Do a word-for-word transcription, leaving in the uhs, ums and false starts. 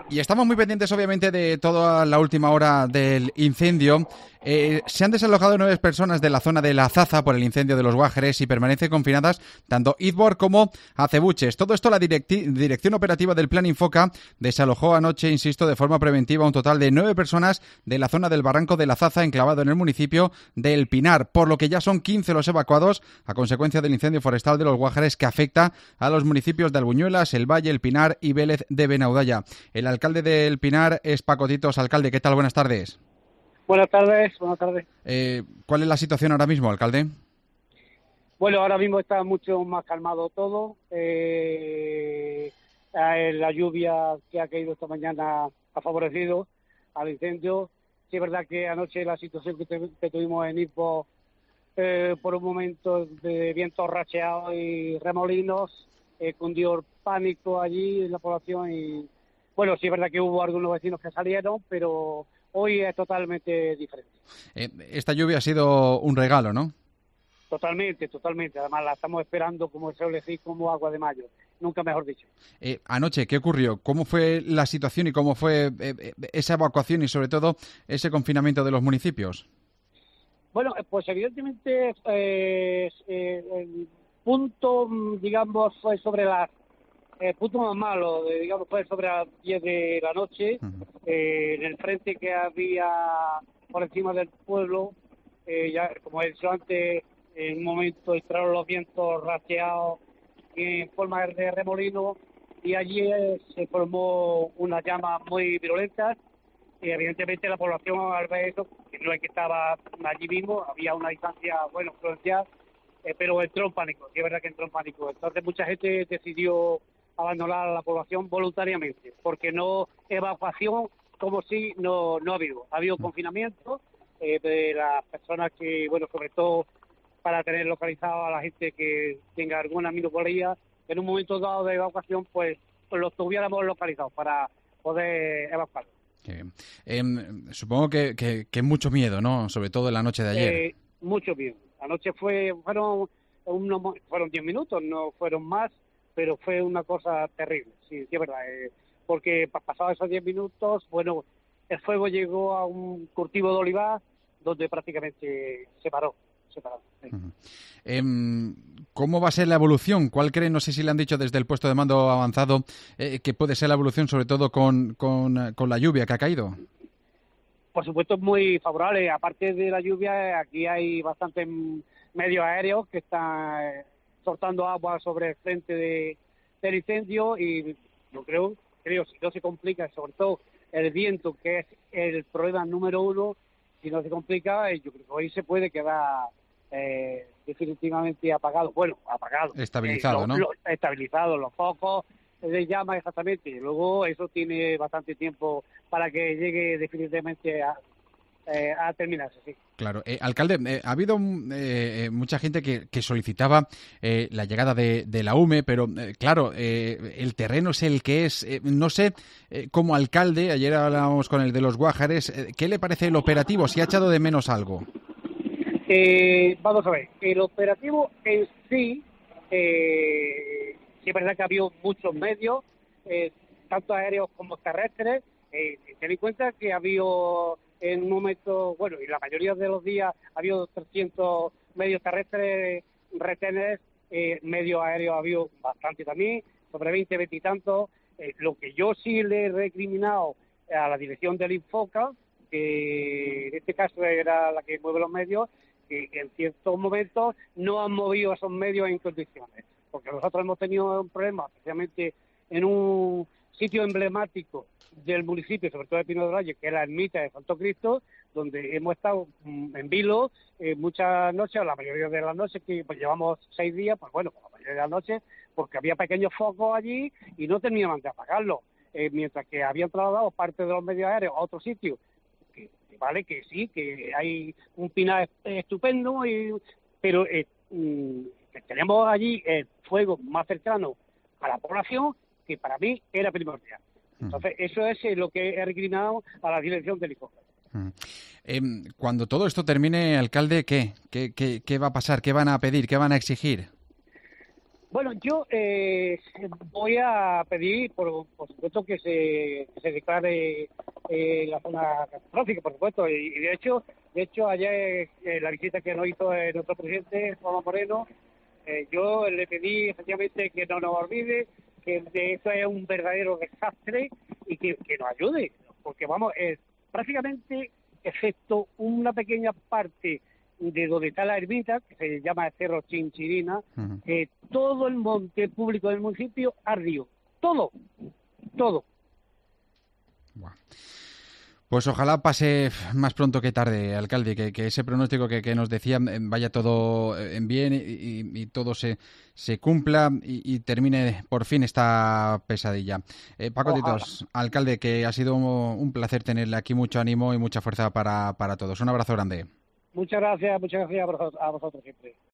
Y estamos muy pendientes, obviamente, de toda la última hora del incendio. Eh, se han desalojado nueve personas de la zona de La Zaza por el incendio de los Guájeres y permanecen confinadas tanto Izbor como Acebuches. Todo esto la directi- Dirección Operativa del Plan Infoca desalojó anoche, insisto, de forma preventiva un total de nueve personas de la zona del Barranco de La Zaza, enclavado en el municipio del Pinar, por lo que ya son quince los evacuados a consecuencia del incendio forestal de los Guájeres que afecta a los municipios de Albuñuelas, El Valle, El Pinar y Vélez de Benaudalla. El alcalde del Pinar es Paco Titos. Alcalde, ¿qué tal? Buenas tardes. Buenas tardes, buenas tardes. Eh, ¿Cuál es la situación ahora mismo, alcalde? Bueno, ahora mismo está mucho más calmado todo. Eh, la lluvia que ha caído esta mañana ha favorecido al incendio. Sí, es verdad que anoche la situación que, te, que tuvimos en Izbor, eh, por un momento de vientos racheados y remolinos, eh, cundió pánico allí en la población y, bueno, sí es verdad que hubo algunos vecinos que salieron, pero hoy es totalmente diferente. Eh, esta lluvia ha sido un regalo, ¿no? Totalmente, totalmente. Además la estamos esperando, como se suele decir, como agua de mayo. Nunca mejor dicho. Eh, anoche, ¿qué ocurrió? ¿Cómo fue la situación y cómo fue eh, esa evacuación y, sobre todo, ese confinamiento de los municipios? Bueno, pues evidentemente eh, eh, el punto, digamos, fue sobre las... El punto más malo, de, digamos, fue sobre las diez de la noche, uh-huh. eh, en el frente que había por encima del pueblo, eh, ya como he dicho antes, en un momento entraron los vientos racheados en forma de remolino y allí eh, se formó una llama muy violenta y evidentemente la población al ver eso, que no es que estaba allí mismo, había una distancia, bueno, prudencial, eh, pero entró en pánico, sí es verdad que entró en pánico. Entonces mucha gente decidió abandonar a la población voluntariamente, porque no evacuación como si no, no ha habido. Ha habido confinamiento eh, de las personas que, bueno, sobre todo para tener localizado a la gente que tenga alguna minusvalía, en un momento dado de evacuación, pues, pues los tuviéramos localizados para poder evacuar. Eh, eh, supongo que, que, que mucho miedo, ¿no? Sobre todo en la noche de ayer. Eh, mucho miedo. Anoche fue, fueron unos, fueron diez minutos, no fueron más, pero fue una cosa terrible, sí, sí es verdad, eh, porque pasados esos diez minutos, bueno, el fuego llegó a un cultivo de olivar donde prácticamente se paró. Se paró sí. Uh-huh. eh, ¿Cómo va a ser la evolución? ¿Cuál cree, no sé si le han dicho desde el puesto de mando avanzado, eh, que puede ser la evolución, sobre todo con, con, con la lluvia que ha caído? Por supuesto, es muy favorable. Aparte de la lluvia, aquí hay bastantes medios aéreos que están soltando agua sobre el frente de, del incendio y yo creo, creo, si no se complica, sobre todo el viento, que es el problema número uno, si no se complica, yo creo que hoy se puede quedar eh, definitivamente apagado. Bueno, apagado. Estabilizado, eh, lo, ¿no? Lo, estabilizado, los focos de llama exactamente. Y luego eso tiene bastante tiempo para que llegue definitivamente a, eh, a terminarse, sí. Claro. Eh, alcalde, eh, ha habido eh, mucha gente que, que solicitaba eh, la llegada de, de la U M E, pero eh, claro, eh, el terreno es el que es. Eh, no sé, eh, como alcalde, ayer hablábamos con el de los Guájares, eh, ¿qué le parece el operativo? ¿Si ha echado de menos algo? Eh, vamos a ver, el operativo en sí, eh, sí es verdad que ha habido muchos medios, eh, tanto aéreos como terrestres. Eh, ten en cuenta que ha habido en un momento, bueno, y la mayoría de los días ha habido trescientos medios terrestres, retenes, eh, medios aéreos ha habido bastante también, sobre veinte, veinte y tantos. Eh, lo que yo sí le he recriminado a la dirección del Infoca, que en este caso era la que mueve los medios, que en ciertos momentos no han movido esos medios en condiciones, porque nosotros hemos tenido un problema, especialmente en un sitio emblemático del municipio, sobre todo de Pino del Valle, que es la ermita de Santo Cristo, donde hemos estado en vilo eh, muchas noches, o la mayoría de las noches, que pues, llevamos seis días, pues bueno, pues, la mayoría de las noches, porque había pequeños focos allí y no terminaban de apagarlos, eh, mientras que habían trasladado parte de los medios aéreos a otro sitio, que, que vale, que sí, que hay un pinar estupendo, y, pero eh, mm, tenemos allí el fuego más cercano a la población, que para mí era primordial. Entonces, eso es lo que he recriminado a la dirección del Infoca. Uh-huh. Eh, cuando todo esto termine, alcalde, ¿qué? ¿Qué, qué? ¿Qué va a pasar? ¿Qué van a pedir? ¿Qué van a exigir? Bueno, yo eh, voy a pedir, por, por supuesto, que se, que se declare eh, la zona catastrófica, por supuesto, y, y de hecho, de hecho ayer eh, la visita que nos hizo eh, nuestro presidente, Juan Moreno, eh, yo le pedí efectivamente que no nos olvide, que de esto es un verdadero desastre y que, que nos ayude, porque vamos, eh, prácticamente, excepto una pequeña parte de donde está la ermita, que se llama el Cerro Chinchirina, Uh-huh. eh, todo el monte público del municipio ardió. Todo, todo. Wow. Pues ojalá pase más pronto que tarde, alcalde, que, que ese pronóstico que, que nos decía vaya todo en bien y, y, y todo se, se cumpla y, y termine por fin esta pesadilla. Eh, Paco Ojalá. Titos, alcalde, que ha sido un placer tenerle aquí, mucho ánimo y mucha fuerza para, para todos. Un abrazo grande. Muchas gracias, muchas gracias a vosotros, a vosotros siempre.